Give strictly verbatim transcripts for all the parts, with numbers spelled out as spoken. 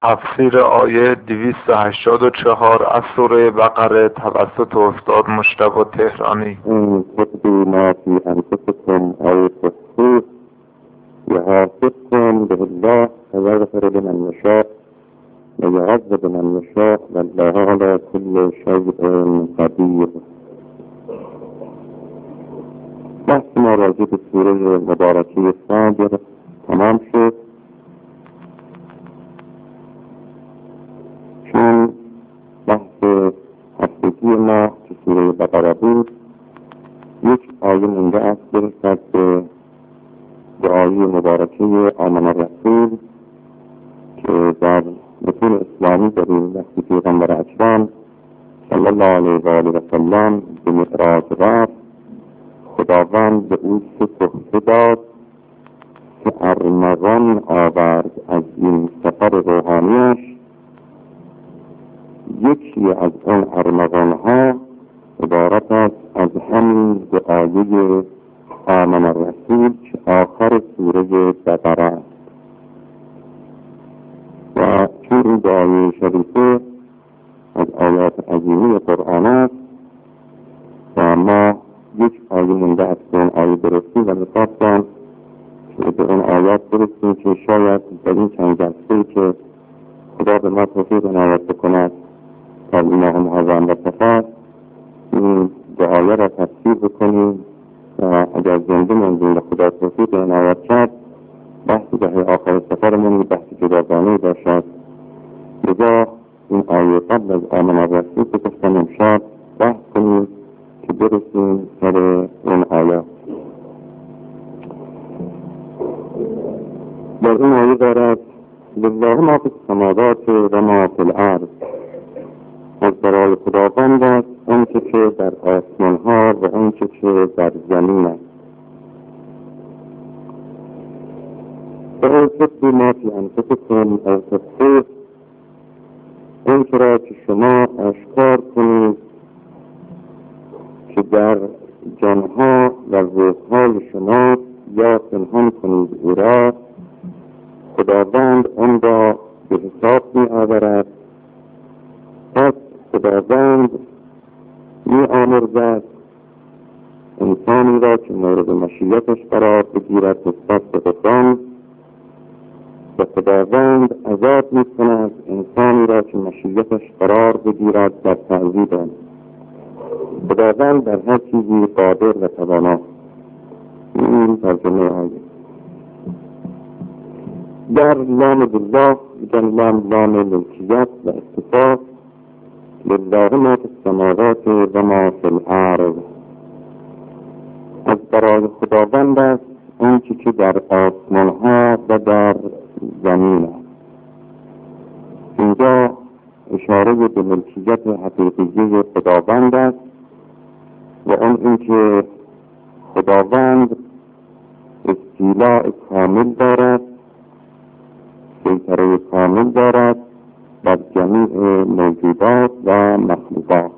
تفسیر آیه دویست و هشتاد و چهار از سوره بقره توسط استاد مجتبی تهرانی. این تبدو ما فی انفسکم او تخفوه یحاسبکم به الله فیغفر لمن یشاء و یعذب من یشاء والله علی کل شیء قدیر. بحث ما راجع به سوره مبارکه فجر تمام شد، چون بحث هفتگی ما که سوره بقره بود یک آیه مونده است برسد به دعای مبارکه آمن الرسول که در متون اسلامی داریم. وقتی پیغمبر اکرم صلی الله علیه و آله و سلم به معراج رفت، خداوند به او سه تحفه داد، سه ارمغان آورد از این سفر روحانیش. یکی از اون ارمغان ها عبارت است از همین دعایه آمن الرسول که آخر سوره بقره است و چون این دعای شریفه از آیات عظیمه قرآن است و ما یک آیه مونده از اون آیه برسیم و میخواستم که به اون آیات برسیم که شاید در این چند جلسه‌ای که خدا به ما توفیق عنایت بکند تا اینا هم حاضرن و صفت این دعایه را تفسیر بکنیم و اگر زنده موندیم و خدا توفیق عنایت کرد بحثی دهه آخر سفرمون بحثی جداگانه‌ای باشد. لذا این آیه قبل از آمن الرسول که گفتم امشب بحث کنیم که برسیم سر اون آیات. در این آیه دارد لله ما فی السماوات و ما فی الارض، از برای خداوند است آنچه که در آسمان ها و آنچه که در زمین است. و تبدو ما فی انفسکم او تخفوه، آنچه را که شما آشکار کنید که در جانها و روحهای شما یا پنهان کنید او را، خداوند آن را به حساب می آورد. پس خداوند می آمرزد انسانی را که مورد مشیتش قرار بگیرد نسبت به غفران و خداوند عذاب می کند انسانی را که مشیتش قرار بگیرد در تعذیب آن. خداوند در هر چیزی قادر و توانا. این ترجمه آیه. در لام بالله میگن لام لام ملکیت و اختصاص. لله ما فی السماوات و ما فی الارض، از برای خداوند است آنچه که در آسمان ها و در زمین است. اینجا اشاره به ملکیت حقیقی خداوند است و اون اینکه خداوند استیلاء کامل دارد، سیطره کامل دارد بر جمیع موجودات و مخلوقات.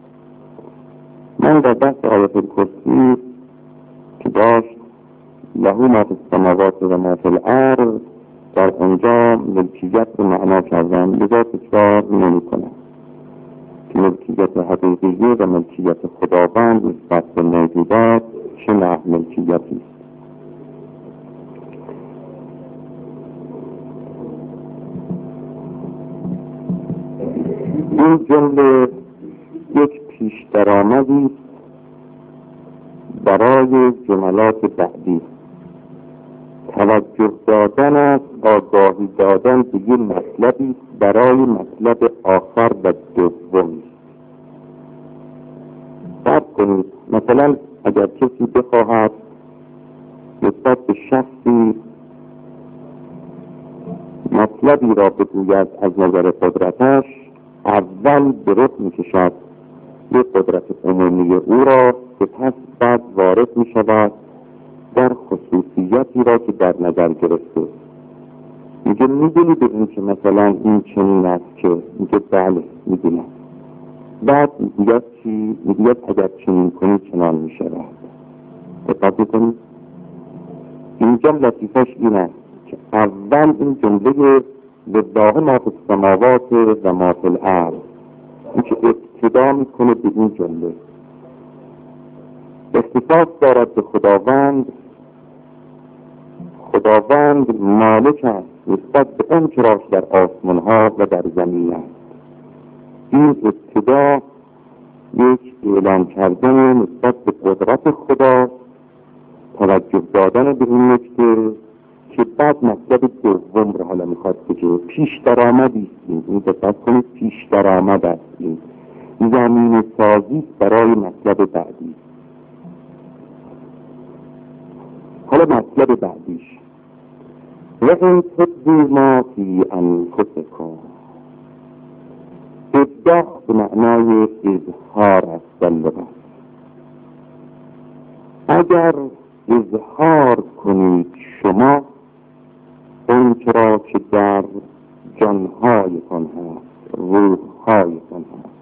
من در بحث آیت الکرسی که داشت له ما فی السماوات و ما فی الارض، در آنجا ملکیت رو معنا کردم، لذا تکرار نمی کنم که ملکیت حقیقی و ملکیت خداوند نسبت به موجودات چه نوع ملکیتی است. این جمله یک پیش درآمدی است برای جملات بعدی. توجه دادن است، آگاهی دادن به یک مطلبی برای مطلب آخر و دومی. فرض کنید مثلا اگر کسی بخواهد نسبت به شخصی مطلبی را بگوید از نظر قدرتش، اول به رخ می کشد یک قدرت عمومی او را، سپس بعد وارد می شود در خصوصیتی را که در نظر گرفته. میگه میدونی به این که مثلا این چنین است که؟ میگه بله میدونم. بعد میگوید چی؟ میگوید اگر چنین کنی چنان میشود. دقت میکنی؟ اینجا لطیفش این است که اول این جمله لله ما فی السماوات و ما فی الارض، این که ابتدا میکنه به این جمله. اختصاص دارد به خداوند. خداوند مالک است نسبت به اون که راش در آسمان ها و در زمین است. این ابتدا یک اعلام کردن نسبت به قدرت خدا، توجه دادن به این نکته که بعد مطلب دوم رو حالا میخواد بگه. پیش درآمدی است این، این دقت کنید، پیش درآمد است این، زمین سازی برای مطلب بعدی. حالا مطلب بعدیش و این تبدو ما فی انفسکم، ابداع به معنای اظهار است در لغت. اگر اظهار کنید شما اون چرا که در جانهایتان هست، روحهایتان هست،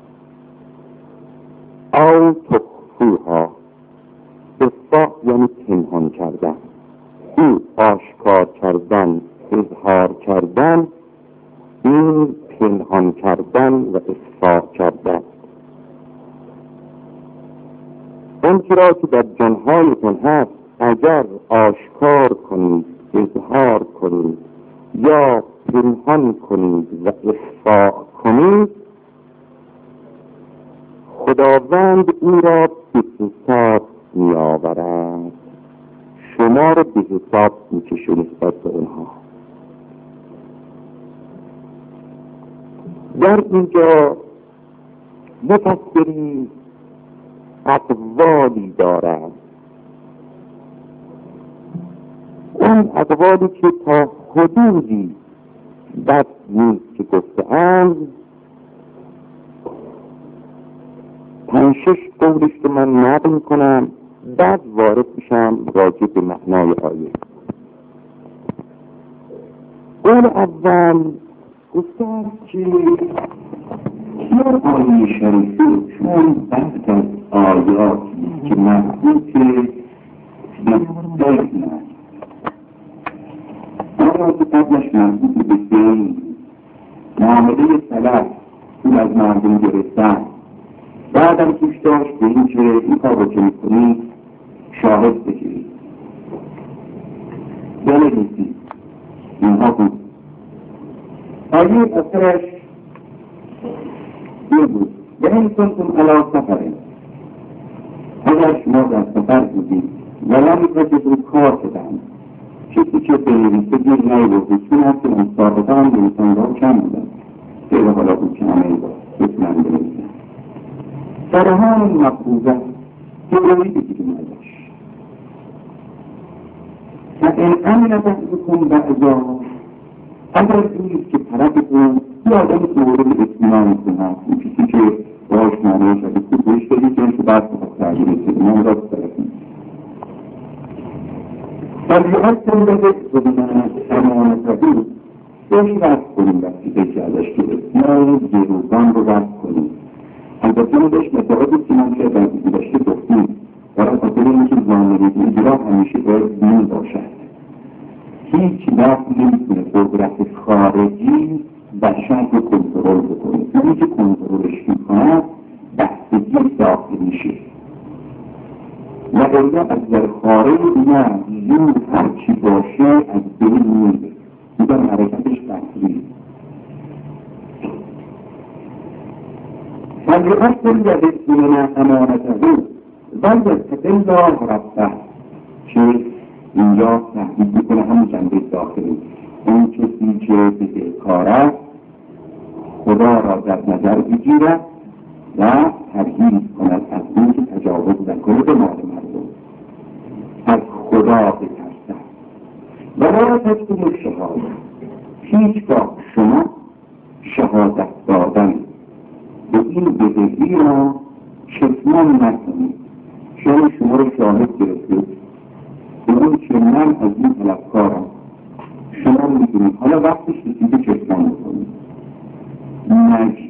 او تخفوها، اصفاء یعنی پنهان کردن، او آشکار کردن، اظهار کردن، این پنهان کردن و اصفاء کردن. اون چرا که در جانهایتان هست اگر آشکار کنید، اظهار کنید یا پنهان کنید و اصفاء کنید، خداوند او را به حساب می آورد، شما را به حساب می کشه نسبت به اونها. در اینجا مفسرین اقوالی دارند. اون اقوالی که تا حدودی بد نیست که گفته‌اند، پنج شش قولش که من نقل میکنم، بعد وارد میشم راجع به معنای آیه. قول اول گفتن که در آیه شریفه چون بعد از آیاتی که مربوط به دین است، آیات قبلش مربوط به دین، معامله سلف پول از مردم گرفتن، بعدم توش داشت به این که این کار رو که میکنید شاهد بگیرید، بنویسید، اینها بود. آیه اثرش این بود: و این کنتم علی سفره، اگر شما در سفر بودید و لم تجدوا کاتبا، کسی که بنویسه گیر نیاوردید، چون هست که مصاحبه هم نویسنده ها کم بودن، غیر حالا بود که همه با بتونن بنویسن، فرهان مقبوضه جوری بگیریم ازش. و این امن بحثکم بعضا، اگر اینیست که طرفتون یه آدم مورد اطمینان کنه، این کسی که باش معنی شده که بهش دارید که بعد بخواد تغییر اطمینان را بسرسید. ولیعت سنده و بزنن امانت بود، بهش رد کنیم وقتی که ازش گرفت، ما گروگان رو رد کنیم. البته ما بهش مطابقی کنم که در گذشته گفتیم، برای خاطر اینکه زامنه اجرا همیشه باید دین باشد. هیچ وقت نمیتونه قدرت خارجی بشر رو کنترل بکنه، اونی که کنترلش میکنه بستگی داخلی میشه و الا از در خارج نه زور هرچی باشه از بین میره، میدن حرکتش قطعی. فلیؤصل یدخلون امانته ولیتق الله ربه، که اینجا تحقیق میکنه همون جنبه داخلی. اون کسی که بدهکار است خدا را در نظر بگیرد و پرهیز کند از این که تجاوز نکنه به مال مردم، از خدا بترسد. و لا تکتموا الشهاده، هیچگاه شما شهادت دادن به این بدهی را کتمان نکنید. شما شما رو شاهد گرفتید به اون که من از این طلبکارم، شما میدونید، حالا وقتش رسیده کتمان بکنید نگید.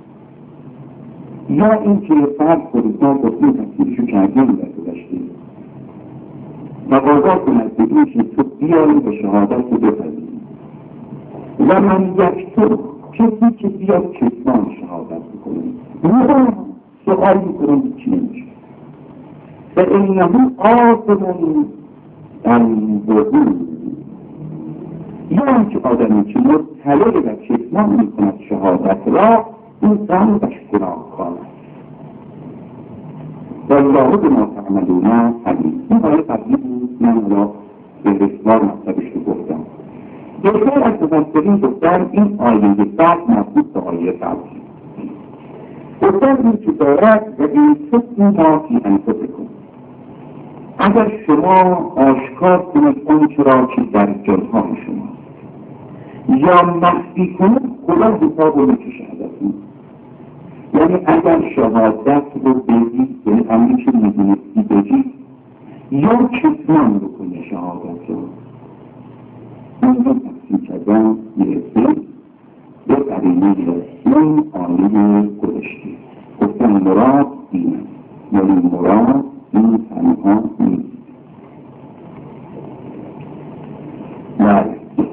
یا این که فرض کنید ما گفتیم تفسیرشو کردیم در گذشته و واضح کند به این که تو بیایی به شهادت رو بپذیرید. و من یک تو کسی که بیاد کتمان شهادت بکنیم نه سؤال میکنیم چی نمیشه فإنه آدم الوضوء یا همچه آدمی که مطلع و کتمان میکند شهادت را این ذنبش گناهکار است والله بما تعملون علیم. این آیه قبلی بود، من را به رسوار مطلبش رو گفتم. بسیار از مفسرین گفتن این آیه بعد مربوط به آیه قبلی گفتن این که دارد و این تکموا فی انفسکم اگر شما آشکار کنید آنچه را که در جانهای شماست یا مخفی کنید خدا حساب رو میکشه ازتون. یعنی اگر شهادت رو بگید یعنی امری که میدونستی بگید یا کتمان رو کنی شهادت رو این رو تفسیر کردن میرسید به قرینه این آیه گذشته گفتن مراد این است یعنی مراد این تنها نیست. بله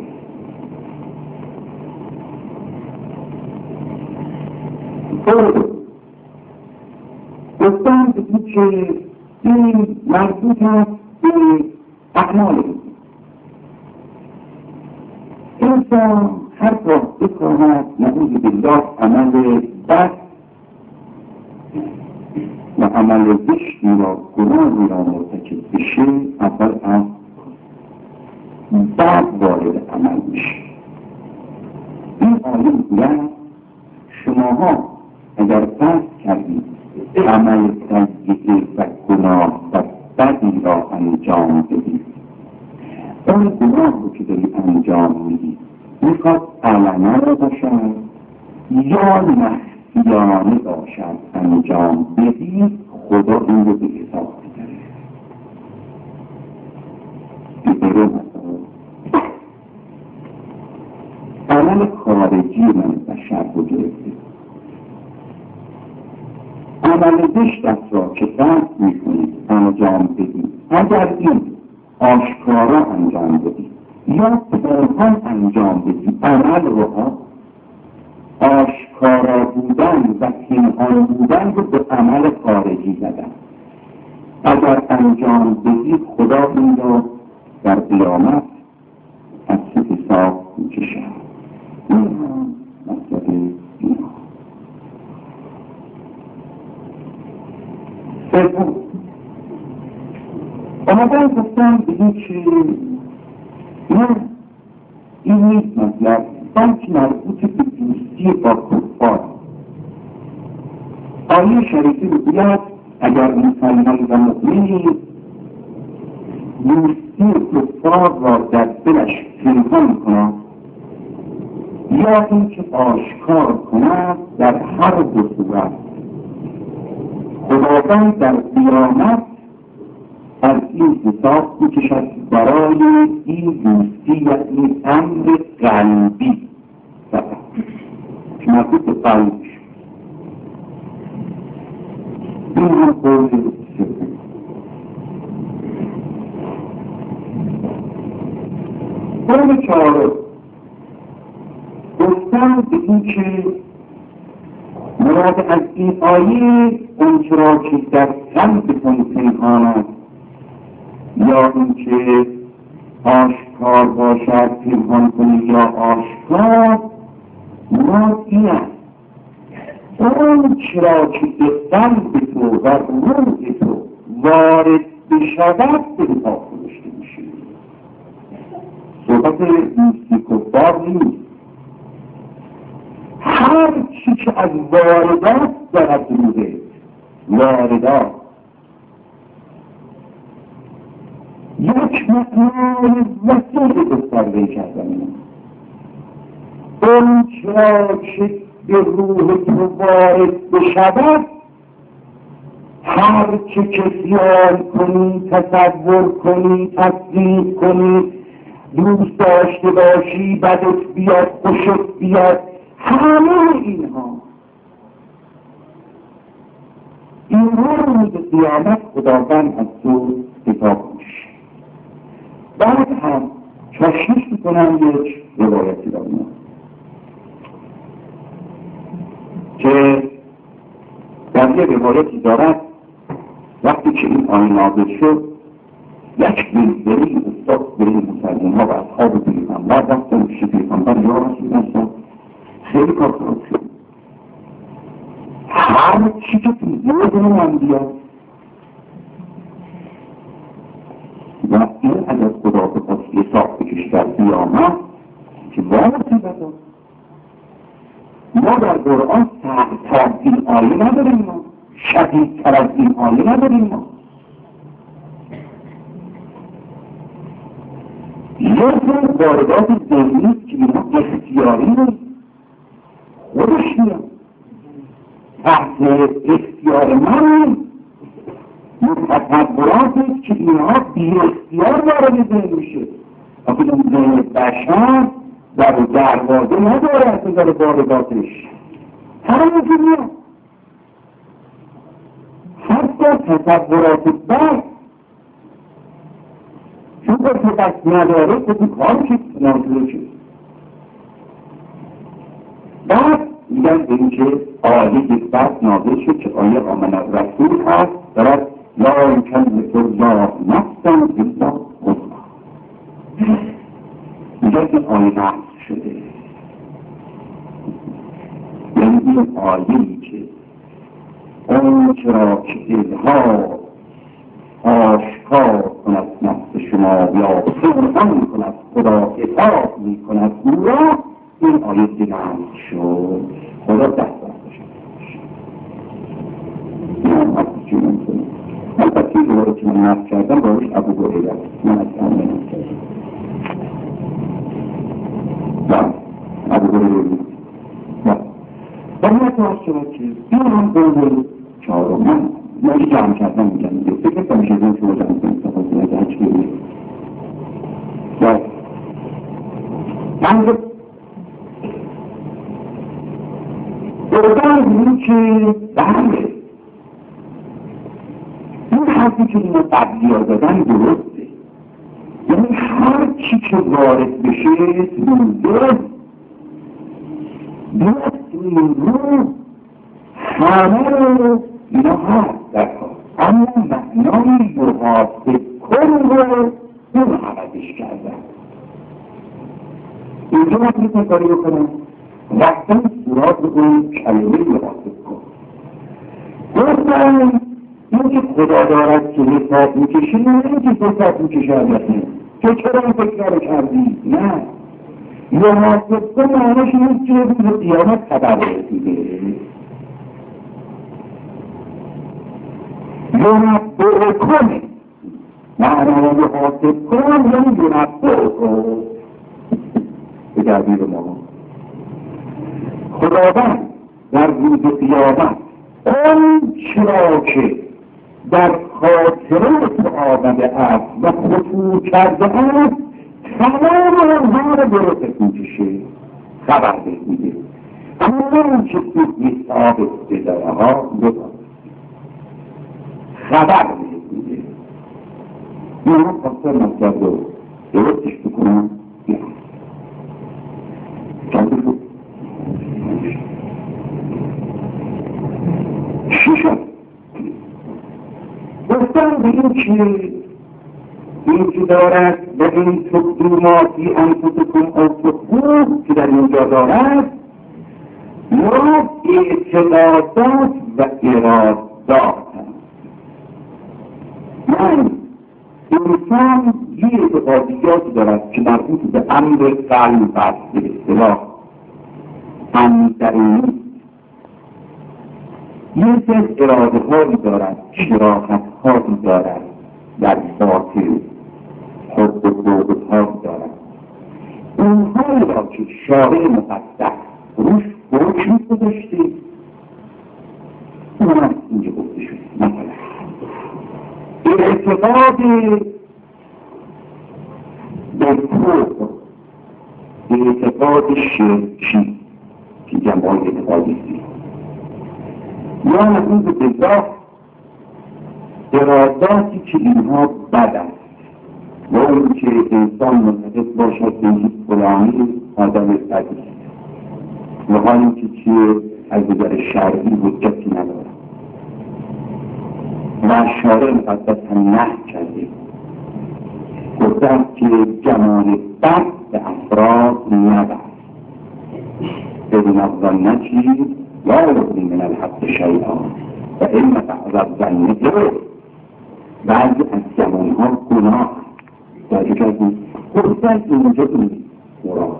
گفتن بگید که این مربوط است به اعمال انسان هر گاه بکند نعوذ بالله عمل بد و عمل زشتی را گناهی را مرتکب بشه اول از بعد وارد عمل میشه. این آیه میگوید شماها اگر فرض کردید عمل سیئه و گناه و بدی را انجام بدید اون گناه رو که دارید انجام میدید میخواد علنا باشد یا مخفیانه باشد انجام بدید خدا این رو به حساب می‌گیره. بگیره مثلا عمل خارجی من بشر رو گرفته عمل زشت را که فرض میکنید انجام بدید اگر این آشکارا انجام بدید یا پنهان انجام بدید عمل را آشکارا بودن و پنهان بودن رو به عمل خارجی زدن. اگر انجام بدید خدا این را در قیامت از حساب میکشد. این هم مطلب اینا. سوم آمدن گفتم بگید که نه این نیست مطلب بلکه مربوط به دوستی با کفار. آیه شریفی میگوید اگر مسلمان و مؤمنی دوستی کفار را در دلش پنهان کند یا اینکه آشکار کند در هر دو صورت خداوند در قیامت از این حساب میکشد برای این دوستی و این امر قلبی فقط که مربوط به قلبش. این هم قول سوم. قول چهارم گفتن به این که مراد از این آیه اونچه را که در قلبتون پنهان است یا اینکه آشکار باشد پنهان کنی یا آشکار مراد این است اونچه را که به قلب تو و روح تو وارد بشود به حساب گذاشته میشه. صحبت دوستی کفار نیست. هر چی که از واردات دارد روحه واردات یک معنای وسیع گسترده کردن اون چرا که به روح تو وارد بشود هر چه که خیال کنی تصور کنی تصدیق کنی دوست داشته باشی بدت بیاد خوشت بیاد همه اینها اینها رو روز قیامت خداوند از تو حساب میشه. بعد هم تشخیص میکنم یک روایتی را میاد که در یه روایتی دارد وقتی که این آیه نازل شد یک بلبلی افتاد به این مسلمان ها و اصحاب پیغمبر رفتن پیش پیغمبر یا رسول الله خیلی کار خراب شد هر چی که تو یادم هم بیاد و این از از خدا به خواست ساخت بکش در بیامد که وارسی بداد ما در قرآن سخت‌تر این آیه نداریم ما شدیدتر از این آیه نداریم ما یه سر واردات ذهنیست که اینا اختیاری نیست خودش میاد تحت اختیار من متصوراتی که اینها بی اختیار وارد ذهن میشه وقتی این ذهن بشر در دروازه نداره از نظر وارداتش همینجور میاد حتی تصورات بس چون که بس نداره کسی کار که نازده شد بعد میگن به این که آیه یک بس نازده شد که آیه آمن از رسول هست دارد لا یکلف الله نفسا الا وسعها میگن این آیه نقص شده یعنی این آیه‌ای که اون چرا که دلها آشکار کند نفس شما یا فرمان کند خدا اطاعت می کند او را این آیه دلند شد خدا دست دست شد من وقتی چی ممکنه البته این دوباره که من نفت کردم باید ابو هریره من از آن نفت کردم بله ابو هریره بود و من اتواز شد که این هم بوده چهارم من من جمع کردم میگم میگه فکر کنم شدیم که رو جمع کنیم تفاصیل از هرچی بگیم و من بردن این که بله این حرفی که اینا تبدیل دادن درسته یعنی هر چی که وارد بشه درست درست این رو همه رو اینا هست در کار اما معنای یحاسب کن رو اون عوضش کردن اینجا من میتونم کاری بکنم رفتن سراغ اون کلمه یحاسب کن گفتن این که خدا دارد که حساب میکشی نه این که حساب میکشه البته تو چرا این فکر رو کردی؟ نه یحاسب کن معناش نیست که روز قیامت خبر رسیده ینبعه کنه معنی یحاسب کن یعنی ینبعه کن به تعبیر ما خداوند در روز قیامت اون چرا که در خاطره تو آمده است و خطور کرده است تمام آنها را درست میکشه خبر میده اما اون که توی ثابت بداره ها بکنه خبر میده این هم خواستر مطلب رو درستش بکنم بیان چند شد چی شد گفتن به این که این که دارد به این تقدیماتی انفسکم او تخفوه که در اینجا دارد مراد اعتقادات و ارادات من انسان یه اعتقادیاتی دارد که مربوط به امر قلب است به اصطلاح امر درونی یه سر اراده هایی دارد شراحت هایی دارد در باطن حب و بغض هایی دارد اونهایی را که شارع مقدس روش حکم گذاشته اون از اینجا گفته شده مثلا اعتقاد به کفر اعتقاد شرکی که جمعای اعتقادی یا نقول به ذات اراداتی که اینها بد است و اون که انسان معتقد باشد به این فلانی آدم بدی و حالی که چیه از نظر شرعی حجتی ندارد و شارع مقدس هم نهی کرده، گفته است که جمال بد به افراد نبست بدون الظن چیز لا یغنی من الحق شیئا و این بعض الظن درست. بعضی از زمانها گناه در یک از این گفتن اینجا این مراد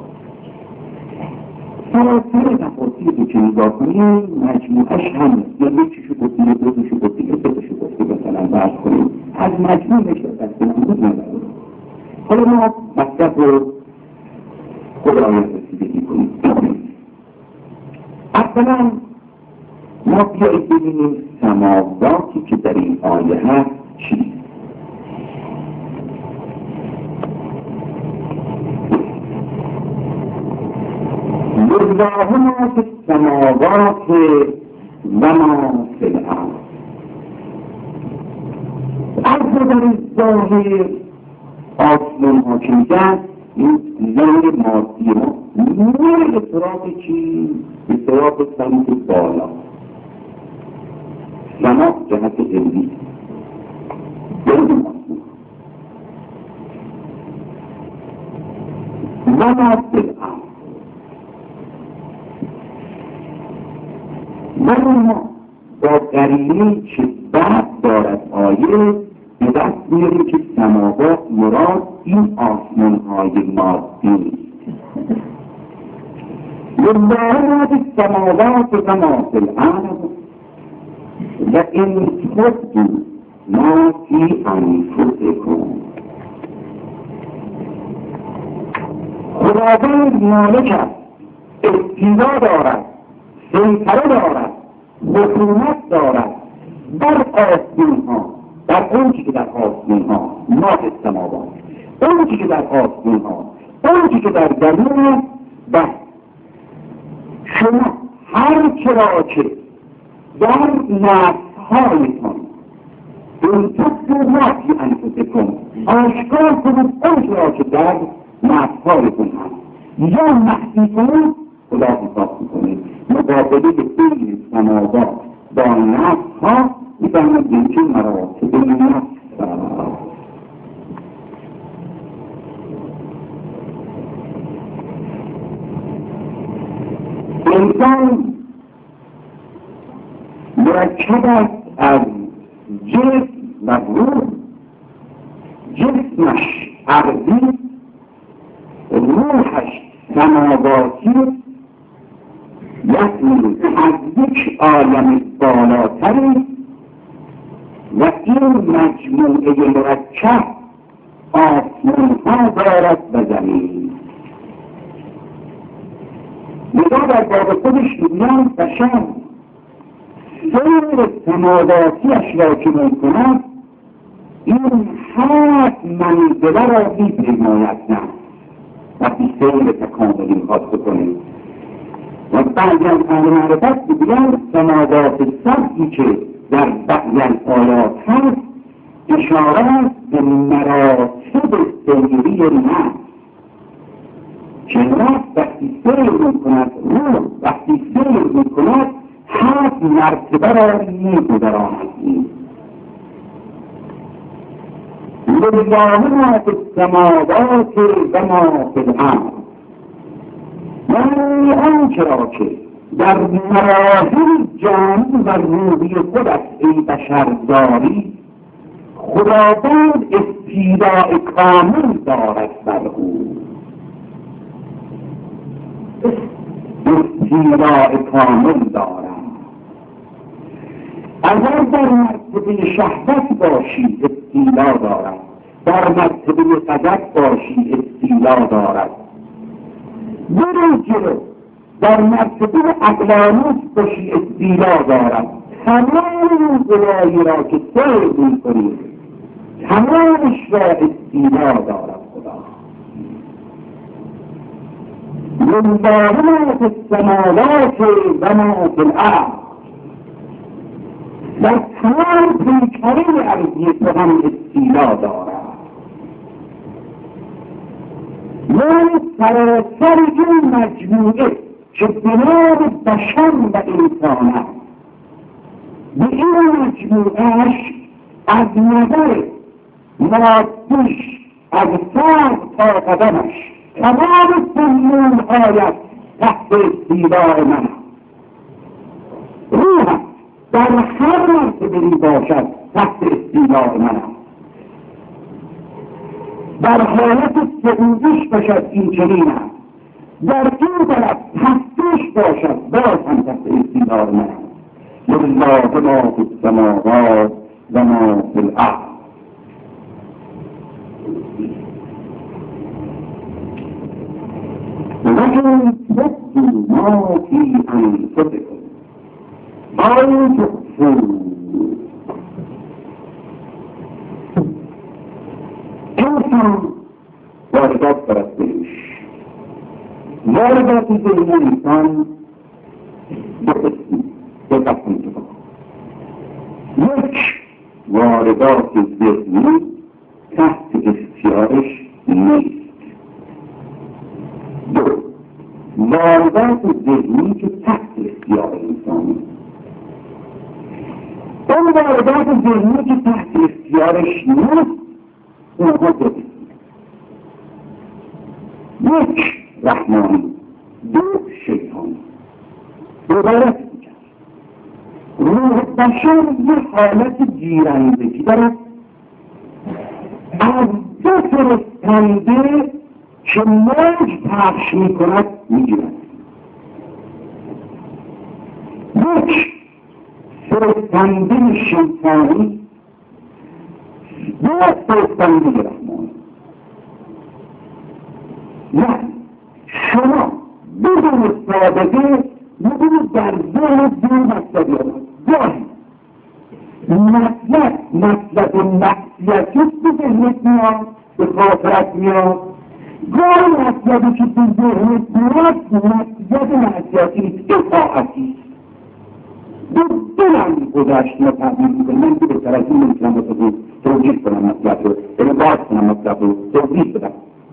سراسر تفاصیلی که نگاه کنیم مجموعش هم یا یکیشو گفتی یا دوشو گفتی یا سه‌تاشو گفتی مثلا بحث کنیم از مجموعش دست نمود نداریم. حالا ما مطلب رو خود آیت رسیدگی کنیم. اولا ما بیایید ببینیم سماواتی که در این آیه هست چیست. لله ما فی السماوات و ما فی الارض. از نظر ظاهر آسمان ها که میگن این زیر مادی ما میره به سراغ چی؟ به سراغ سمت بالا. سما جهت علمی و ما فی الارض. ما با قرینه که بعد دارد آیه به دست میاریم که سماوات مراد این آسمان های مادی نیست. لله ما فی السماوات و ما فی الارض و ان تبدوا ما فی انفسکم. خداوند مالک است، استیلا دارد، سیطره دارد، حکومت دارد در آسمان ها، در اون که در آسمان ها ما فی السماوات، اون که در آسمان ها، اون که در زمین. و شما هر چرا که در نفس‌هایتان اون تبدوا ما فی انفسکم آشکار کنید اون چرا که در نفس‌هایتان هست یا مخفی کنید خدا حساب میکنید. مقابله بین سماوات با نفس ها میفهمد یکی مراتب نفس دارد. انسان مرکب است از جسم و روح. جسمش ارضی، روحش سماواتی، یعنی از یک عالم بالاتری و این مجموعه مرکب آسمان ها دارد و زمین. نگاه در باب خودش میگن بشر سیر سماواتیش را که میکند این هفت منزله را میپیماید نه وقتی سیر تکاملی میخواد بکنید. و بعضی از اهل معرفت میگویند سماوات سبعی که در بعضی از آیات هست اشاره است به مراتب سیری نفس که نفس وقتی سیر میکند، روح وقتی سیر میکند هفت مرتبه را میگذراند. لله ما فی السماوات و ما فی الارض. یعنی آنچه را که در مراحل جانی و روحی خودت ای بشر داری خداوند استیلاء کامل دارد بر او. استیلاء کامل دارد. اگر در مرتبه شهوت باشی استیلا دارد، در مرتبه غضب باشی استیلا دارد. برو جلو در مرتبه اقلانوس باشی استیلا دارد. تمام گلایی را که سیر می کنید تمامش را استیلا دارد خدا. لله ما فی السماوات و ما فی الارض. در تمام پیکره ارضی تو هم استیلا دارد. یعنی سراسر این مجموعه که بنام بشر و میداند. به این مجموعش از نظر مادیش از سر تا قدمش تمام سنون آیت تحت استیلاء من روح در هر مرتبه‌ای باشد تحت استیلاء من در حالت سعودیش باشد این چنین است در این طرف پستش باشد باز هم تحت استیلاء من لله ما فی السماوات و ما فی الارض. ولكن تبدوا ما في أنفسكم أو تخفوه. انسان واردات برستش واردات ذهن انسان دو قسم دو قسم یک واردات ذهنی تحت اختیارش نیست. دو واردات ذهنی که تحت اختیار انسانی. اون واردات ذهنی که تحت اختیارش نیست اونها دو قسم. یک رحمانی، دو شیطانی. عبارت میکرد روح بشر یه حالت گیرندگی دارد از دو فرستنده که موج پخش میکند میگیرد. یک فرستنده شیطانی، دو فرستنده رحمانی. یعنی شما بدون سابقه بدون در ذهن دو مطلبی آمد. گاهی مطلب مطلب معصیتی به ذهنت میاد، به خاطرت میاد. گاهی مطلبی که به ذهنت میاد مطلب معصیتی اطاعتی دو دلم گذشت و تبدیل میکنم. من که بهتر از این نمیتونم با تو توضیح کنم مطلب رو، یعنی باز کنم مطلب رو توضیح بدم.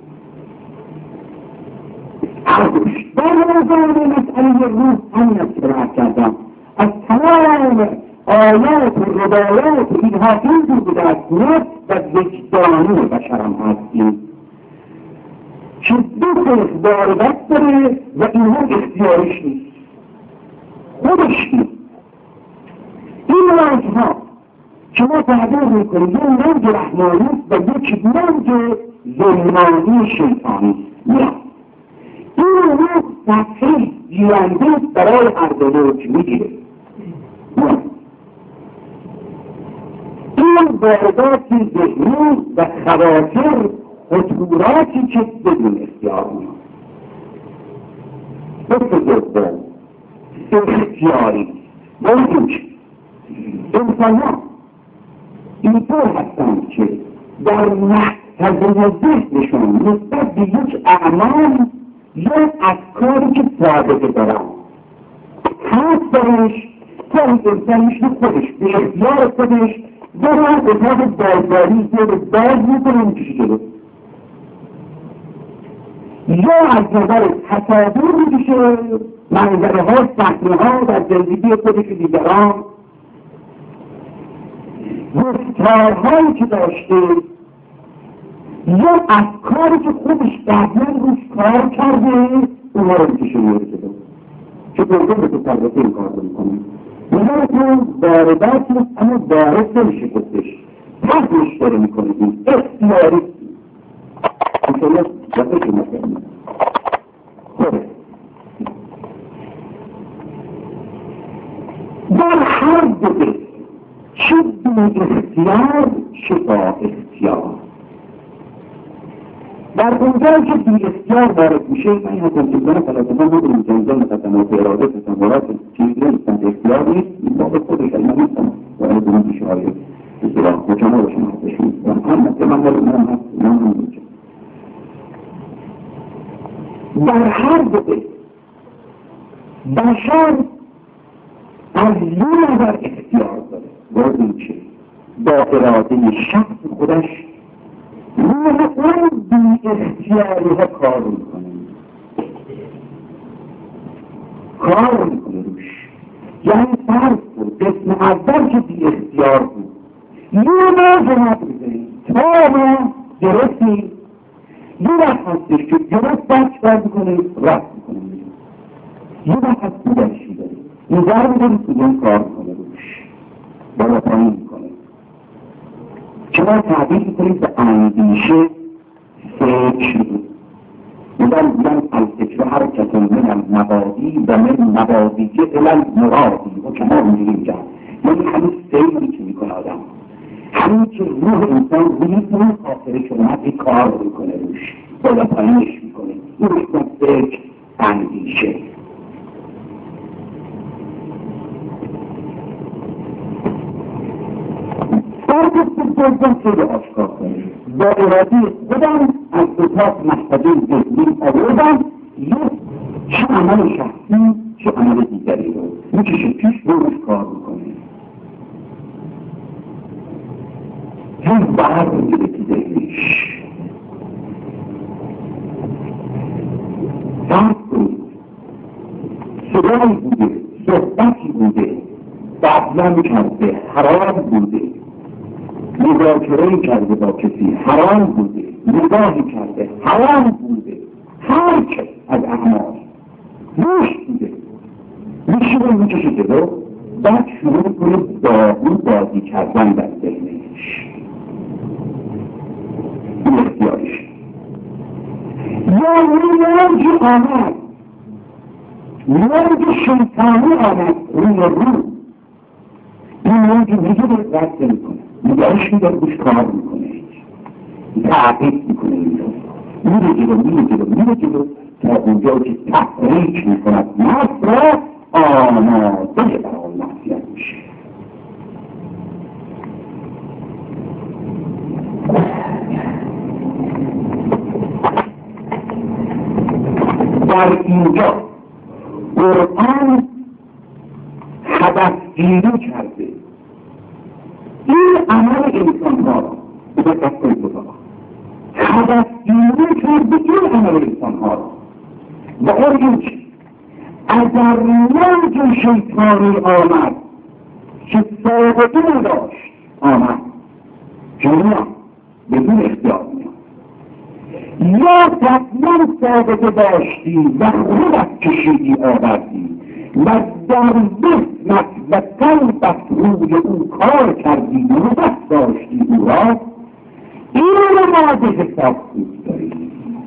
در موضوع مسئله روح همین است که راه کردم. از تمام آیات و روایات اینها این رو به دست میاد و وجدانی بشرم هستیم که دو طرف واردت داره و اینها اختیارش نیست، خودش نیست. این موجها که ما تعبیر میکنیم یه موج رحمانی و یک موج ظلمانی شیطانی نیست. این موج تفریح گیرنده برای هر دو موج میگیره. این واردات ذهنی و خواطر خطوراتی که بدون اختیار میاد. دست دوم اختیاری موجود انسان ها اینطور هستند که در محتضی ذهنشون نسبت به یک اعمال یا افکاری که سابقه دارن هست درش تا این انسان میشه خودش به اختیار خودش دارن اتاق بازداری زیر باز میکنه میکشی جلو، یا از نظر تصادر میکشه منظره ها صحنه ها در زندگی خودش و دیگران، گفتارهایی که داشته یا افکاری که خودش قبلا روش کار کرده اونها رو میکشه میاره جلو که بردن به تو تربطه این کار رو میکنه. نظر تو واردات نیست اما وارد نمیشه گفتش پسش داره میکنه این اختیاری انشاءالله دفعه که مثلا خب در هر دوده چه بی اختیار چه با اختیار در اونجایی که بی اختیار وارد میشه من این تنظیمدان فلسفه نداریم جنزل مقدمات اراده تصورات چیزی نیستن به اختیار نیست این باب خودش این نیستن وارد اون میشه های اصطلاح مجمع باشن هستش نیستن هم مثل من وارد من هست من هم میشه در هر دوده بشر از یه نظر اختیار داره وارد میشه با اراده شخص خودش روح اون بی اختیاری ها کار میکنه کار میکنه روش یعنی فرض بود قسم اول که بی اختیار بود یه موضوع نبوده تا ما گرفتیم یه وقت هستش که گرفت بچ باید بکنه رفت بکنه یه وقت هست بودنشی داره نظر بودن کدوم کار کنه روش بالا پایین میکنه چرا تعبیر میکنیم به اندیشه فکر بودن بودن الفکر حرکت من المبادی و من مبادی که الان مرادی و که ما میگیم جا یعنی همین سیری که میکنه آدم همین که روح انسان روی اون خاطره که اومد یک کار میکنه روش بالا پایینش میکنه این میکنه فکر اندیشه فرق دوم خیلی آشکار کنیم با ارادی خودم از دوتاس محفظه ذهنی آوردم یک چه عمل شخصی چه عمل دیگری رو میکشه پیش روش کار میکنه هیچ بر میگه که ذهنیش فرق کنید صدایی بوده صحبتی بوده بعضا کرده حرام بوده مذاکره کرده با کسی حرام بوده نگاهی کرده حرام بوده هر کس از اعمال روش بوده میشه میکشه جلو بعد شروع کنه داغون بازی کردن در ذهنش این اختیارش یا موجی آمد موج شیطانی آمد روی رو این موجی دیگه رو رد میکنه نگاهش میدار بوش کار میکنه تعقیب میکنه میره جلو میره جلو میره جلو تا اونجا که تحریک میکند نفس را آماده برای معصیت میشه در اینجا قرآن هدفگیری کرده این عمل انسان ها را به دست خدا هدفگیری کرده این عمل انسان ها را و اون این چی اگر موج شیطانی آمد که سابقه نداشت آمد جمعه بدون اختیار میاد یا حتما سابقه داشتی و خودت کشیدی آوردی و در بسمت و قلبت روی او کار کردی و دست داشتی او را این رو ما به حساب خود داریم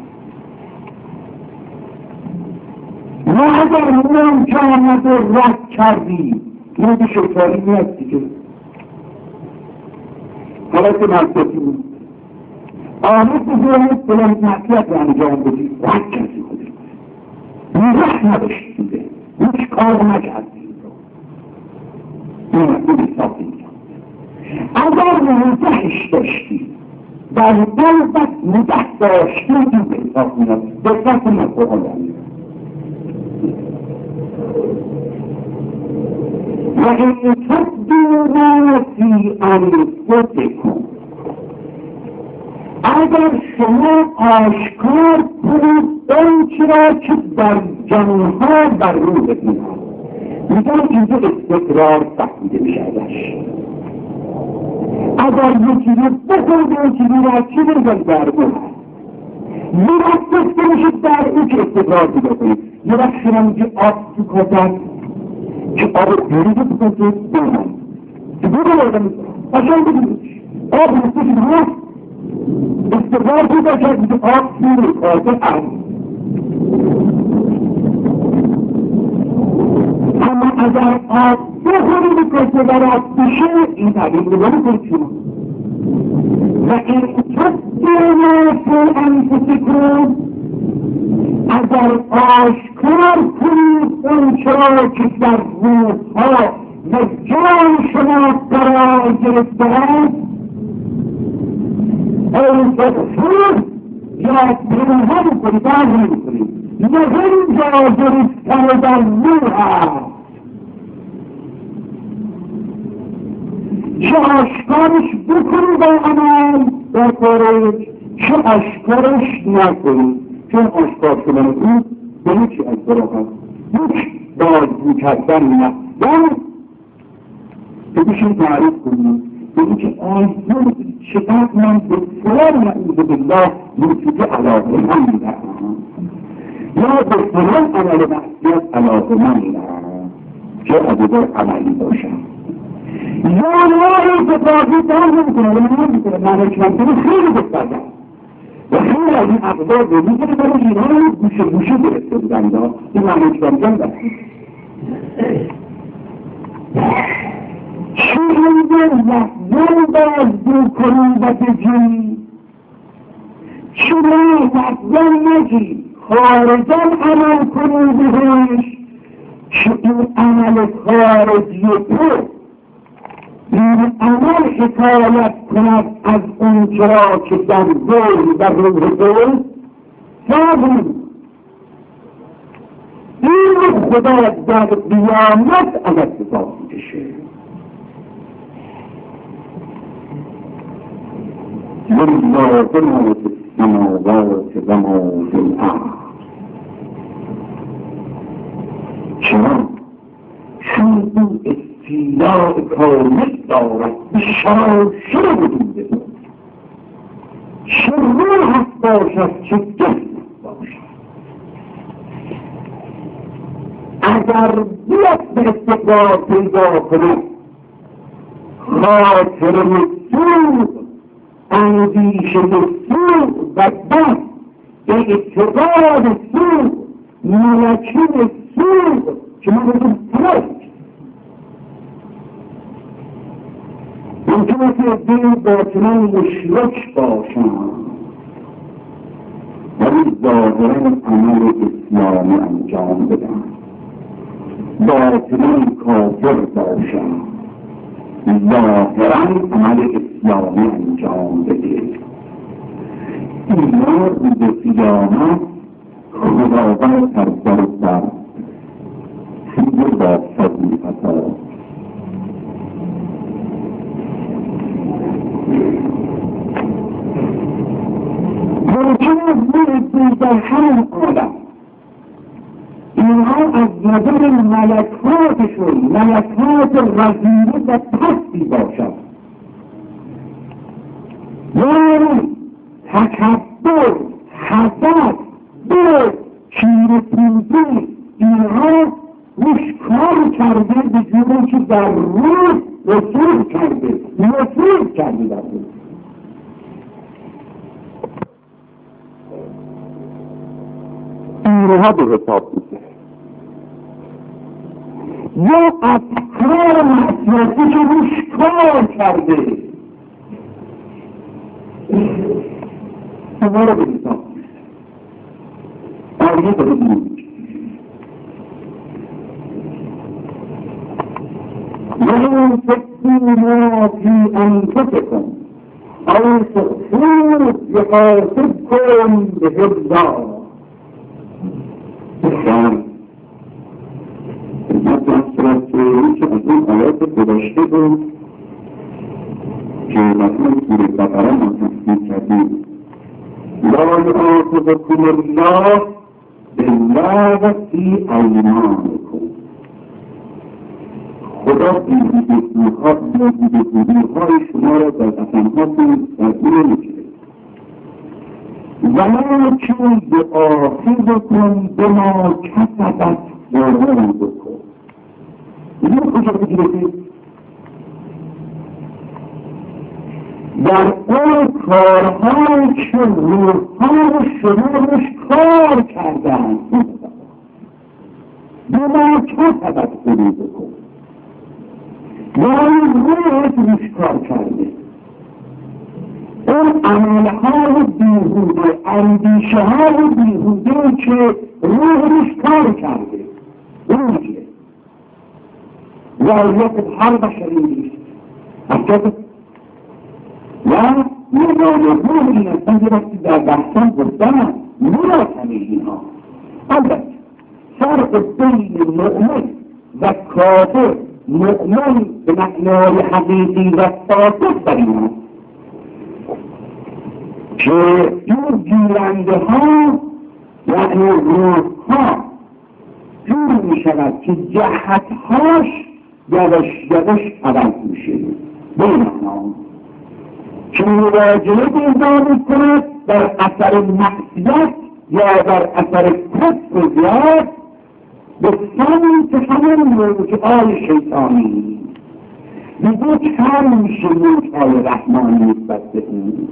و اگر من جامد و رد کردی این به شکاری نیست دیگه حالا که مرکزی بود آمد بزرگ بلند معصیت رو انجام بدی رد کردی خودی نیرخ نداشتی دیگه هیچ کار نکردی این رو حساب اینجا اگر نگهش داشتی در قلبت نگه داشتی این به حساب میاد دقت مفهوم داریم و این تبدیل فی انفسکم اگر شما آشکار کنید آنچه را که در جانها بر روحتون هست میگن اینجا استقرار فهمیده میشه ازش اگر یکی رو بخورد اون چیزی را چی بگن در او هست یه وقت دسته میشه در او که استقرار دیگه کنید یه وقت شما میگه آب تو کتن که آب دیریده تو کتن بگن که بگن آدم آشان بگید آب نستش هست استقرار پیدا کرد که آب سیر کارده هم اما اگر آب بخوری بکنه در آب بشه این تعبیر رو بکنید شما و این تبدیل فی انفسکم اگر آشکار کنید اون چرا که در روحها و جان شما قرار گرفته‌اند اون تکفیر یا پنهان کنید برمی کنید مهم جا گرفتن در روح هست چه آشکارش بکنید با عمل با کارش چه آشکارش نکنید چون آشکار شدن او به هیچی از برا هست هیچ بازگو کردن نفسان بگوشیم تعریف کنیم بگو که آیون چقدر من به فلان نعوذ بالله موسیقی علاقه من میدارم یا به فلان عمل معصیت علاقه من میدارم که عبودار عملی باشم یا نه اتفاقی دار نمیکنه و من نمیکنه من حکمتون خیلی بستردم و خیلی از این اقدار رو میکنه برای اینها رو گوشه گوشه گرفته بودن دا این من حکمتون دستی چون لحظان بازدو کنی و بجی چون لحظان نجی خارجان عمل کنی بهش که این عمل خارجی تو این عمل حکایت کند از اونجا که در دل و روح دل فاضل این خدا در قیامت اگر حساب میکشه لله ما فی السماوات و ما فی الارض چرا؟ چون او استیلاء کامل دارد به شراشر وجود او چه روح باشد چه جسم باشد اگر بیاد به استقرار پیدا کند خاطر سوء اندیشه سوء و بس اعتقاد سوء ملکه سوء که من بودم ترک ممکنه که دین باطنا مشرک باشم ولی ظاهرا عمل اسلامی انجام بدم باطنا کافر باشم ظاهرا عمل اسلامی انجام بده اینا روز قیامت خداوند سرزار در سیر با فضیحتا ممکن است میرسید در همین عالم اینها از نظر ملکاتشون ملکات رزیله و پستی باشد یعنی تکبر حسد دو چیرپوزی اینها مشکار کرده به جوری که در روز رسول کرده رسول کرده در روز اینها به حساب میشه یا از کار معصیتی که مشکار کرده اینها رو به حساب میشه آیه به حساب وَإِنْ تَكْتُمُوهُ فِي أَنفُسِكُمْ أَوْ تُخْفُوهُ يُحَاسِبْكُم بِهِ اللَّهُ که از این آیات گذشته بود که مثلا سوره بقره ما تفسیر کردیم لا یؤاخذکم الله باللغو فی ایمانکم خدا بیهوده‌های شما را در قسم‌هاتون تأثیر نمی‌گیره ولکن یؤاخذکم بما کسبت قلوبکم اینو کجا بگیرید در اون کارهایی که روحان شما روش کار کردن بما کسبت قلوبکم یعنی روحت روش کار کرده اون عملهای بیهوده اندیشه های بیهوده که روح روش کار کرده اون چیه والیت هر بشری نیست اصلا و نگاه این اصلا یه وقتی در بحثان گفتن مرا همه اینها البته فرق بین مؤمن و کافر مؤمن به معنای حقیقی و صادق در این هست که این گیرنده ها یعنی روح ها جور می شود که جهتهاش یواش یواش عوض میشه. به معنی که مواجهه پیدا می کند در اثر معصیت یا در اثر کفر و زیاد به سمی که همون موجهای شیطانی دیگه کم میشه موجهای رحمانی نسبت به اون.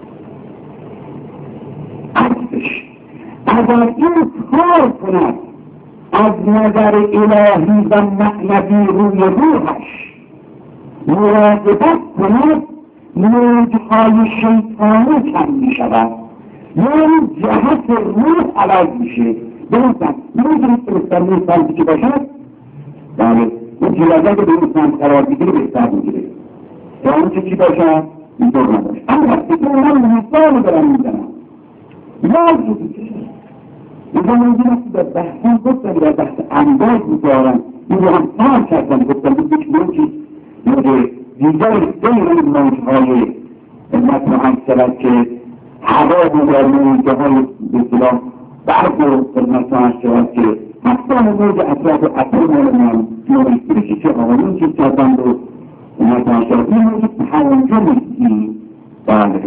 عکسش اگر این کار کند از نظر الهی و معنوی روی روحش مراقبت کند، موجهای شیطانی کم می شود، یعنی جهت روح عوض میشه. بنابراین میدونید که بستر نیستان که باشد بله اون جلازه که به نیستان قرار بگیره بهتر میگیره یا اون چه چی باشد این دور نباشه. اما وقتی که من نیستان دارم میزنم لازم دیگه اینجا من دیدم که در بحثان گفتم در بحث انداز میدارم این رو هم سال کردم گفتم که یک موجی موجه دیگر بین این موجهای مطمئن شود که هوا در موجه های بسیار برد و مطمئن شود که حتی موج اطراف اتم من موجی که آقایون که کردن رو مطمئن شود این موجی تهانجا بله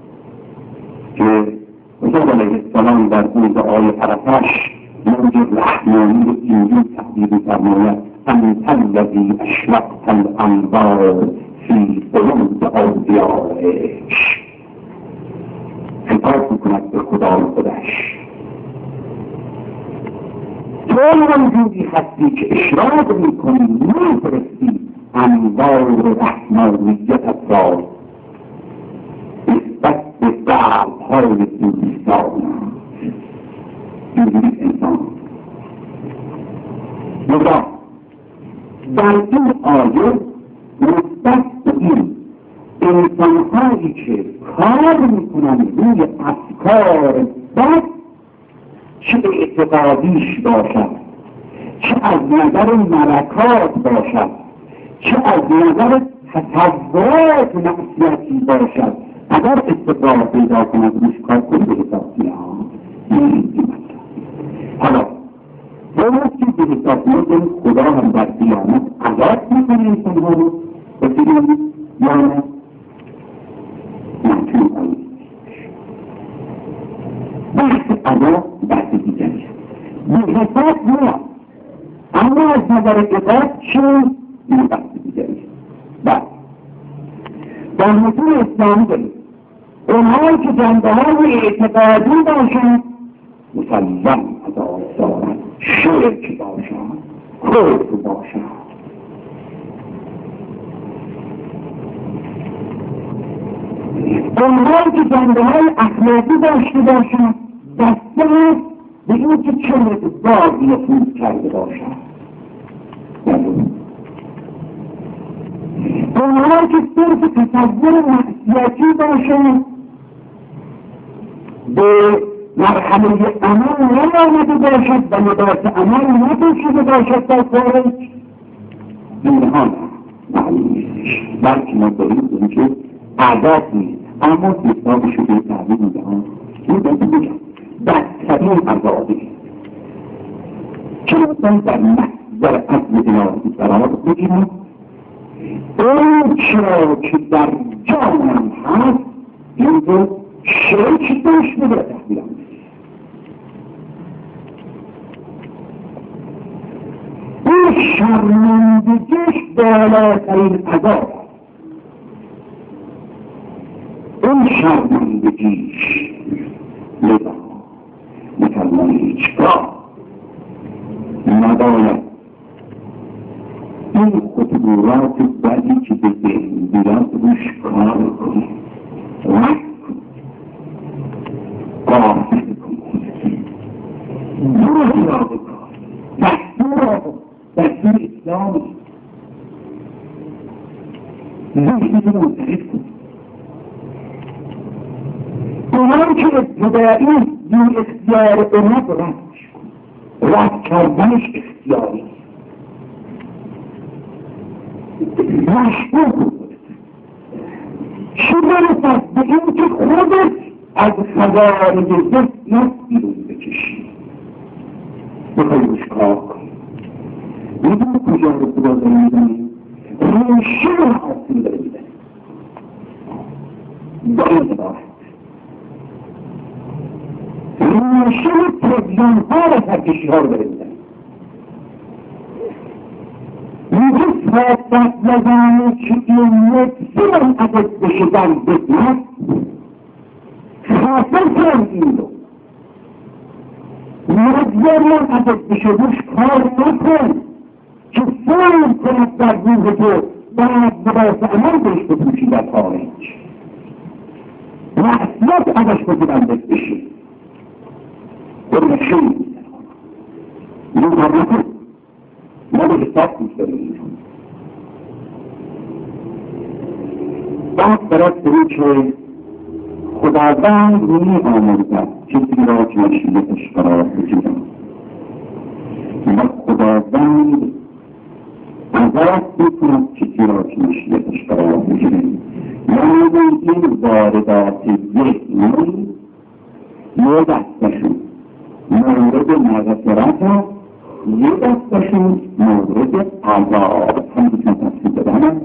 که رسول علیه السلام در اون دعای عرفش موج رحمانی رو اینجور تحبیل فرماید انت الذی اشرقت الانوار فی قلوب اولیائش. خطاب میکند به خدای خودش تو موجودی هستی که اشراق میکنی میفرستی انوار رحمانیتت را نسبت به قلب‌های دوستان اینجوری انسان. لذا در این آیه نسبت به این انسان‌هایی که کار میکنند روی افکار بد، چه اعتقادیش باشد، چه از نظر ملکات باشد، چه از نظر تصورات معصیتی باشد، اگر استقرار پیدا کند روش کار کنی به حساب میاد. حالا باید که به حساب میاد خدا هم در قیامت عذاب میکنه انسان‌ها رو بسیدیم یا نه نتون کنید. بحث عذاب بحث دیگری به حساب میاد، اما از نظر عذاب چه این بحث دیگری. بعد در متون اسلامی داریم اونهایی که جنبه های اعتقادی باشند مسلم عذاب دارند، شرک باشند، کفر باشند. اونهایی که جنبه های اخلاقی داشته باشند دسته هست به این که چه مقدار نفوذ کرده باشند. اونهایی که صرف تصور معصیتی باشند به مرحله عمل نیامده باشد و لباس عمل نپوشیده باشد در خارج، اینها معلوم نیستش، بلکه ما داریم اون که عذاب نیست اما حسابش رو به تعبیر میدهان. این دارم بگم بدترین عذابه چرا باید در محضر عزم الهی قرار بگیریم اون چرا که در جانم هست این رو شرک داشت بگه تحبیرم اون شرمندگیش بالاترین عذاب، اون شرمندگیش لذا مسلمان هیچگاه نباید این خطورات بدی که به ذهن بیاد روش کار کنیم، رد کنیم، قاصد کنیم، روح را بکار، دستور را بکار، دستور اسلامی ذهنی رو منتخب کنیم. اونان که ابتدایی این اختیار امت ردش کن، رد کردنش اختیاری مشکوک بود. چه برسد به این که خودت از خزانه ذهنت بیرون بکشی، بخوای روش کار کن. میدونی کجا رو خدا داره میدنه؟ ریشه آسیب داره میدنه با این عبارت ریشه تبیان ها و ترکشی ها رو داره میدنه میگه صحبت نزنه که این نفسی من عدد بشه در بزنت خاصل کنم این رو مجبور من عدد بشه روش کار نکن که فهم کند در روح تو بعد لباس عمل بهش بپوشی در خارج معصیت ازش بگیرندت بشی برو خیلی میزن این کار نکن ما به حساب میش داریم بعد برای سری که خداوند می آموزد کسی را که مشیتش قرار بگیرد و خداوند عذاب میکند کسی را که مشیتش قرار بگیرد یعنی این واردات ذهنی یه دستشون مورد مغفرت هست یه دستشون مورد عذاب هم میتونم تصمیم بدنم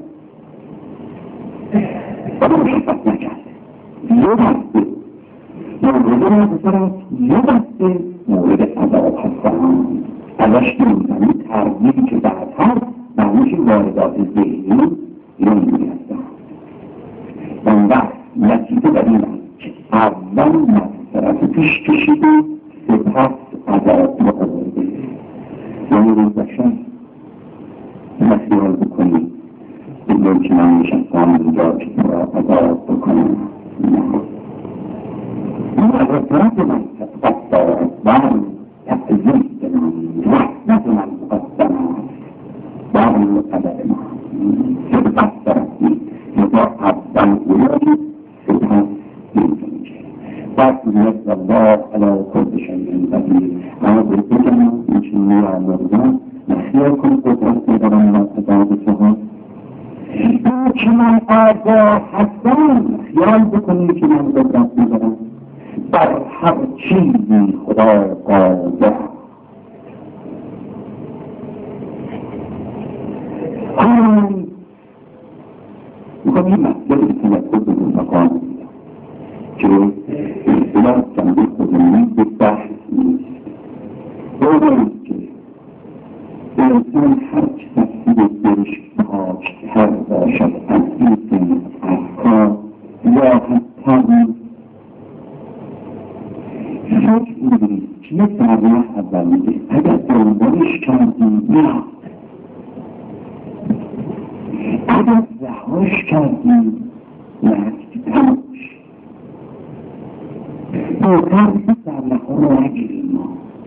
و به مشکت نکرده یه دسته مورد مغفرت یه دسته مورد عذاب هستن ازش نمیزنی تردیدی که بعد هست معنیش واردات ذهنی نمیدونی هستن اون وقت نتیجه در این است که اول مغفرت پیش کشیده سپس عذاب مقابله یعنی روز بشن مسیحال بکنی بگم که من نشستم اینجا که تو را عذاب بکنم این مغفرت من تقصد بر تقضیح من رحمت من مقدم بر مقدر من سپس درستی سپس اول اولایی سپس اینجا بعد نزد الله علی کل شیء قدیر اما بگم این می‌آموزم نخیال کن قدرت دارم من عذاب تو که من آگاه هستم خیال بکنی که من قدرت می‌دارم بر هر چیزی خدا قادر آن می‌خوام این مسئله تلقی به مقام میدم که اصطلاح جنبه خودمونی به بحث نیست باید که انسان هر چه تصویر دلش پاک‌تر باشد از این سن افکار یا حتی فکر می‌بینید که یک فرمانه اول میگه اگر دنبالش کردی نه اگر رهاش کردی نرستی تماش بهتر که سرنخها رو نگیریم ما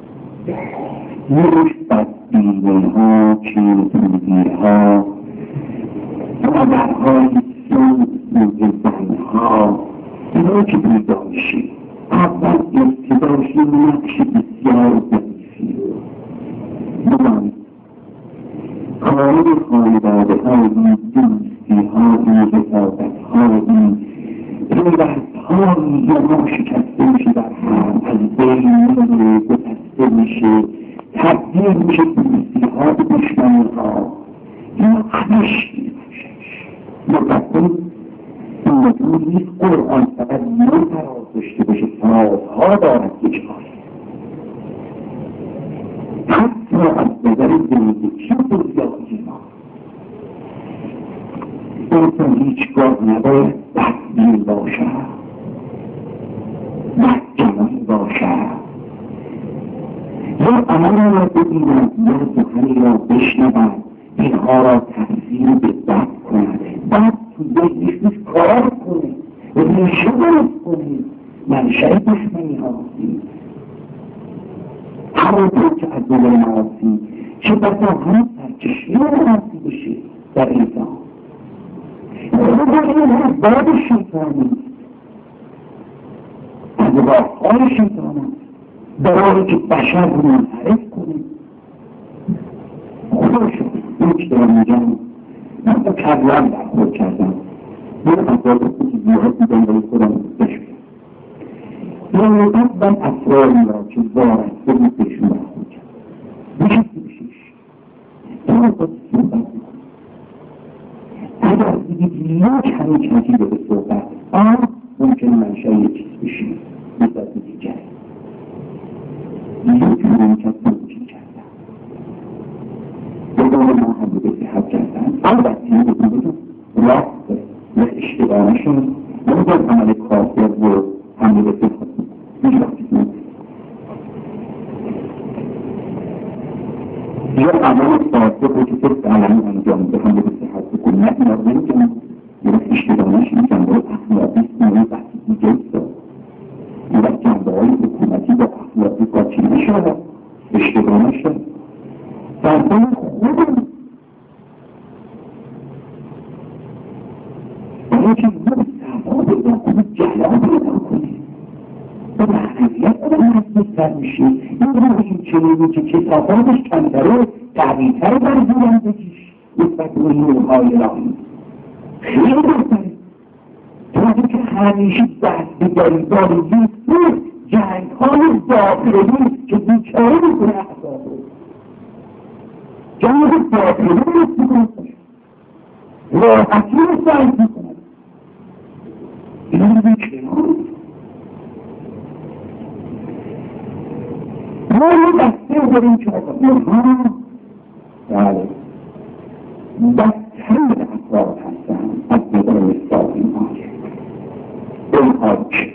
یکش بدبینی ها چیزبودی ها مادرهای سوز زن ها اینا که بیداشی اول ابتداشی نقش بسیار ضعیفی بمانید کامل خانواده هایی دوستی هایی رفاقت هایی پیوست هایی یا ما شکسته میشه در هم از بین میره گسسته میشه تبدیل میشه دوستی ها به دشمنی ها اینا همش میباشش مقدم این مطمئن نیست قرآن فقط نو فراز داشته باشه فرازها دارد که جایی حتی از نظر زندگی و رویایی ما انسان هیچگاه نباید بدبین باشد بدجمعی باشد یا عمل را ببیند یا سخنی را بشنود اینها را تفسیر به بد کند بعد تو ذهنش روش کار کنه ریشه درست کنه منشأ دشمنی هاستی همونطور که از دل معاصی چه بسا هم سرچشمه معاصی بشه در انسان این هم باد شیطانی از راههای شیطان است برای که بشر رو منحرف کنه خدا شد این که دارم میگم من با کبرم برخورد کردم من افراد خودی زیاد بودم برای خودم بشم نمیدن من افرادی را که وارسته بود بهشون برخورد کردم نشسته بشیش رو با صحبت اگر دیدید یک همین چیزی رو به صحبت آن ممکن منشه یک چیز بشید بسید دیگر یک همین چیز بمچین کردن به قول ما هم رو به صحت کردن البته این بکن بودن راست یک اشتباهشون نمیدن عمل کافر رو همه به صحت هیچ وقتی بود یا عمل صادق رو که صرف علمی انجام به همه به صحت بکن نه اینا رو نمیگن یک اشتباهش میگن باید اخلاقی سنوی بحثی دیگه ایستاد این وقت جنبه های حکومتی با اخلاقی قاطی نشد اشتباه نشد در بین خودم باید که یک سوا پیدا کنید جلا پیدا کنید به محقیقیت آدم نزدیکتر میشه این رو این چنینی که کسافاتش کمتره قویتر بر زورندگیش نسبت به نورهای الهی خیلی بهتره توی که همیشه دست بداری داریدی بود جنگ های داخلی که بیچاره میکنه احساس رو جنگ داخلی رو میکنه راحتی رو سعی میکنه این رو بیچاره ما رو دسته داریم که اونها بله بدترین افراد هستن از نظر مثال اینها اونها که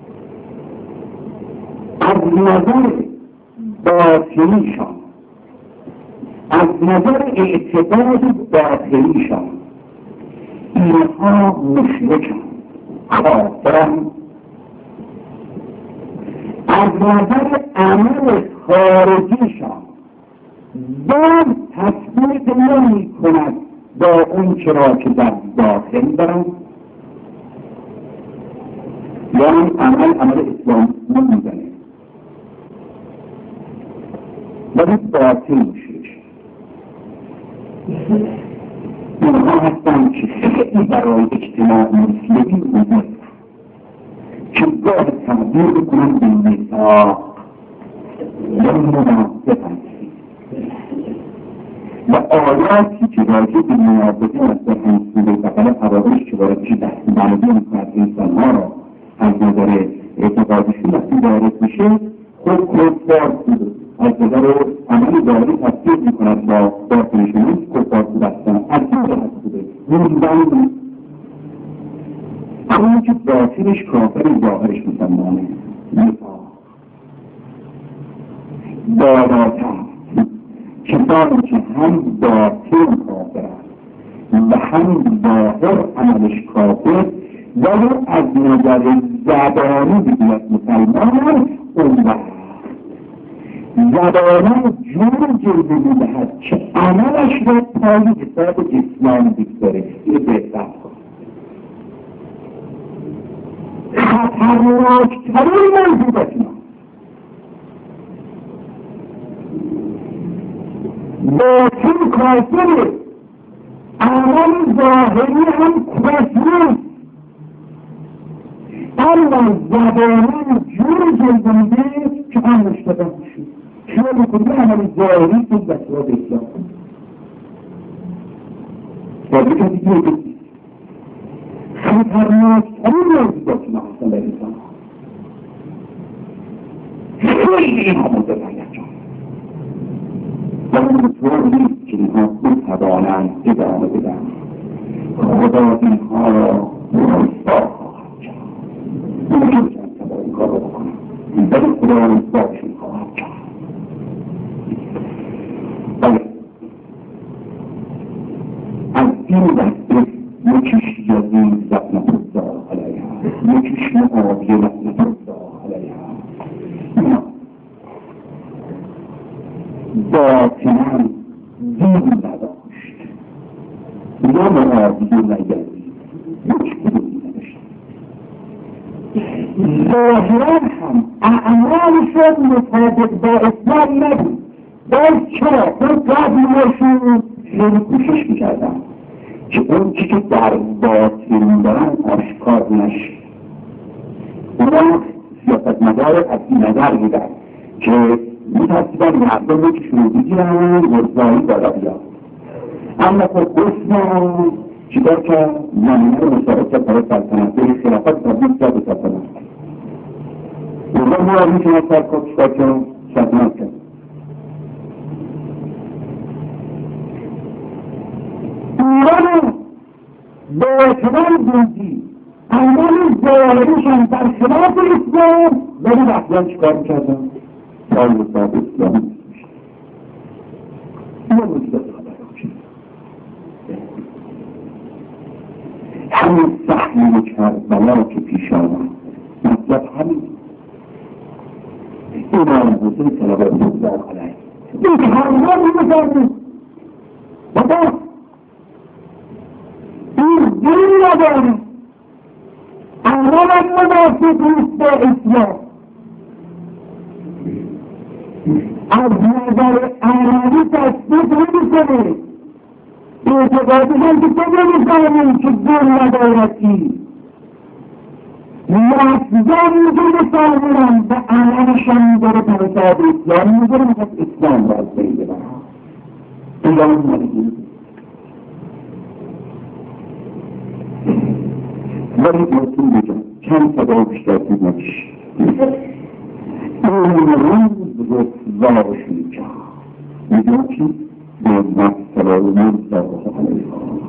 از نظر باطنیشان از نظر اعتقاد باطنیشان اینها مشرکن کافرن از نظر عمل خارجیشان باز تصدیق نمی کند با اون چرا که در داخل دارن یعنی عمل عمل اسلام نمیزنه ولی باطل میشه اونها هستن که خیلی برای اجتماع مسلمی اومد که گاه تبدیل بکنن به میثاق یا منافق و آیاتی که راجع به منافقین از در همسوره بقل حوادث که باید که دست بندی میکند انسانها را از نظر اعتقادشون وقتی وارد میشه خود کفار بود از نظر عمل داری تصدیق میکند با باطنشون کفار بود هستن از این جهت بوده موندن اما که باطنش کافر ظاهرش مسلمانه نفاق بالاتر کسانی که هم باطن کافر و هم ظاهر عملش کافر ولی از نظر زبانی بگوید مسلمان اون وقت زبانی جور جلوه میدهد که عملش را پای حساب جسمانی بگذاره یه بهتر کن خطرناکترین موجودات اینا باطن کافره عمل ظاهری هم کفر اما زبانی جور جلوه میده که هم مشتبه میشه شما بکنید عمل ظاهری تو بسیار اسلام باید کسی دیگه بکنید خطرناکترین موجودات اینا هستن در انسان خیلی اینها متفاید جان ولی بطور نیست که اینها بتوانند ادامه بدن خدا اینها را رسوا خواهد کرد نمیتونم تبا این کار را بکنم ولی خدا رسواشون خواهد کرد بله از این دسته یکیش یزید لعنت الله علیها یکیش معاویه لعنت الله علیها اینا باطنا دین نداشت یا معاویه نیزید یک کدومی نداشت ظاهرا هم اعمالشون مطابق با اسلام نبود باز چرا؟ باز قبلشون خیلی کوشش میکردن که اون چی که در باطن دارن آشکار نشه اونا سیاست مدار از این نظر میدن که میترسیدن مردم رو که شروع بگیرن رضایی بالا بیاد اما خب اسم چیکار که زمینه رو مساعد کرد برای سلطنت به خلافت تبدیل کرد به سلطنت. نظام رو میتونه سرکار چیکار که سلطنت کرد. ایران به اعتبار دودی اندام ظاهریشان در خلاف اسلام ولی وقتیان چیکار میکردن؟ پای حساب اسلامی میشد. این موجود همین صحنه کربلا که پیش آمد مطلب همین امام حسین صلوات الله علیه این کربلا می‌گذارد بابا این دین نداره امام مناسب نیست با اسلام از نظر عربی تصدیق نمی‌کنه اعتقادی هم که تو نمی‌فهمی که دین ندارتی لفظا میگه سامونم به عملشان میگره پرساد اسلام میگره میگه اسلام را از بین ببرم ایران نمیگه ولی باتون بگم چند صدا بیشتر دید نکش این روز رسواش میگه میگه چی؟ به مصطلح مرزا علیه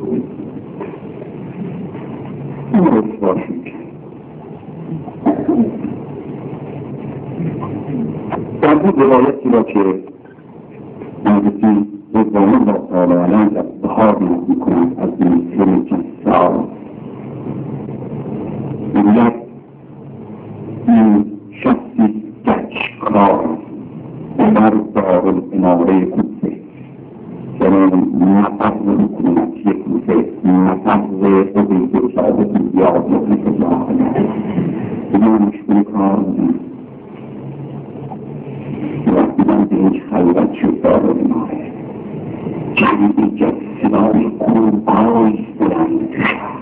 این رسواش میگه در بود روایتی را که مجلسی رضوان الله تعالی علیه از بهار میکنند از این سر جسار میگوید این شخصی گچکار در دارالاماره کوفه یعنی نفذ حکومتی کوفه نفذ عبید صاحب زیاد مطلق الله علیه دیگه مشکل کار نیست وقتی من به هیچ خلوت شد دارالاماره جمعی که صدای قربای بلند شد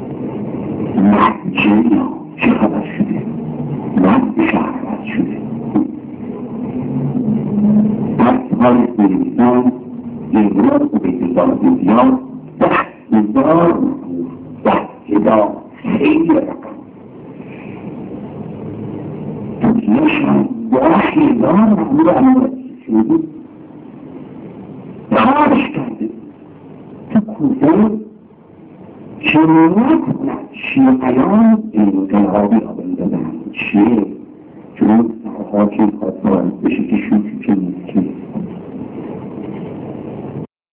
محجه ها چه خبر شده وقت شهرت شده وقت های بریزان امروز عبیدالله زیاد ده هزار ده هزار خیلی رقم توکیهشان ده هزار محمول عملیاتی شده کارش کرده تو کوفه که نکنند شیعیان انقلابی ها بندازند چیه؟ چون سرحاکم خواست وارد بشه که شوکی که نیست